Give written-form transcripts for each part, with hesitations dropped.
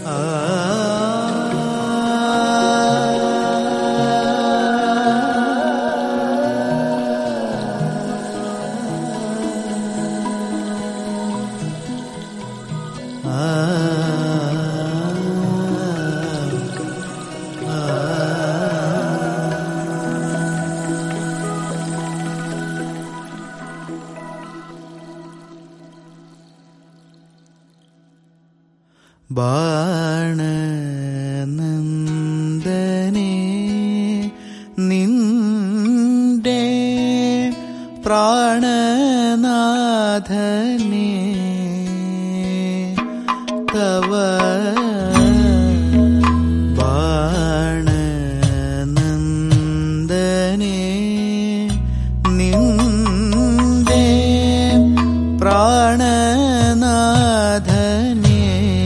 ബാണനന്ദനേ നിന്റെ പ്രാണനാഥനേ തവ ബാണനന്ദനേ നിന്റെ പ്രാണനാഥനേ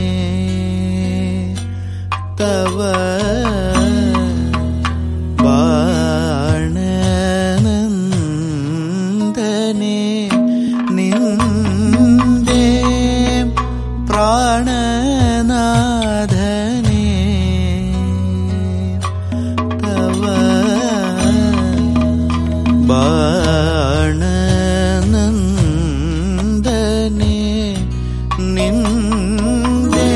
തവ ബാണനന്ദനേ നിന്റെ പ്രാണനാഥനേ തവ ബാണനന്ദനേ നിന്റെ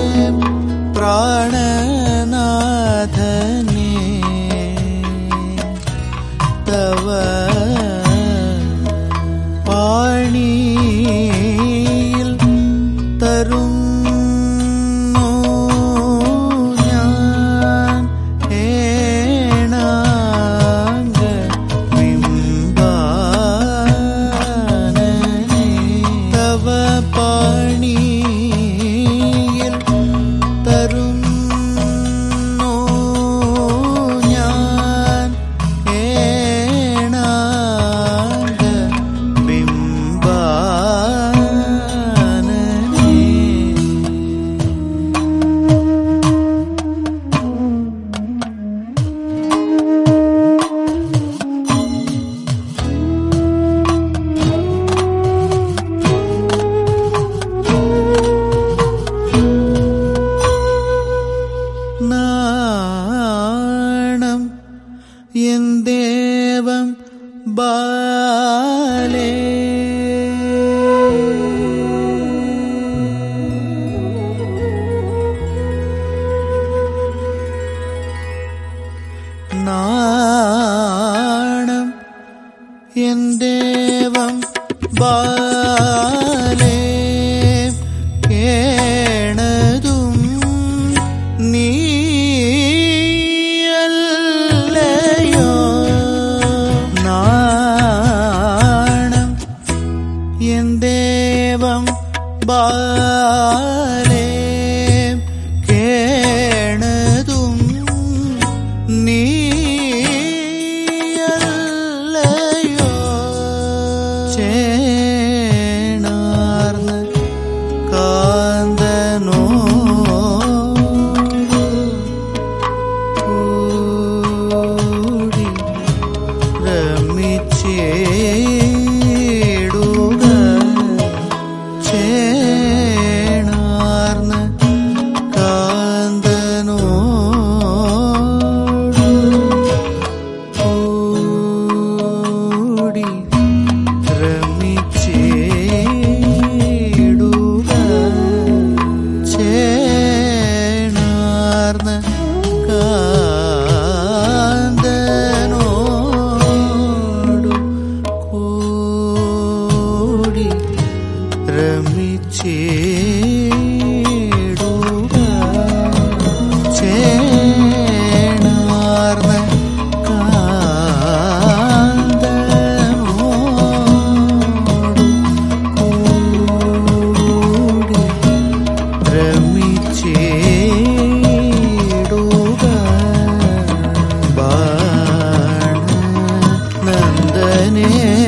പ്രാണനാഥനേ തവ പാണിയിൽ തരുന്നു ഞാൻ ഏണാംഗ ബിംബാനനേ തവ പാണിയിൽ തരുന്നു ഞാൻ ഏണാംഗ ബിംബാനനേ നാണം എന്തേവം ബാലേ നാണം എന്തേവം ബാലേ കേണതും നീയല്ലയോ നാണം എന്തേവം ബാലേ കേണതും നീയല്ലയോ ചേണാർന്ന കാന്തനോ കൂടി രമിച്ചേടുക ചേണാർന്ന കാന്തനോ കൂടി രമിച്ചേടുക ചേണാർന്ന കാന്തനോടു കൂടി രമിച്ചേടുക ചേണാർന്ന കാന്തനോടു കൂടി രമിച്ചേടുക ബാണനന്ദനേ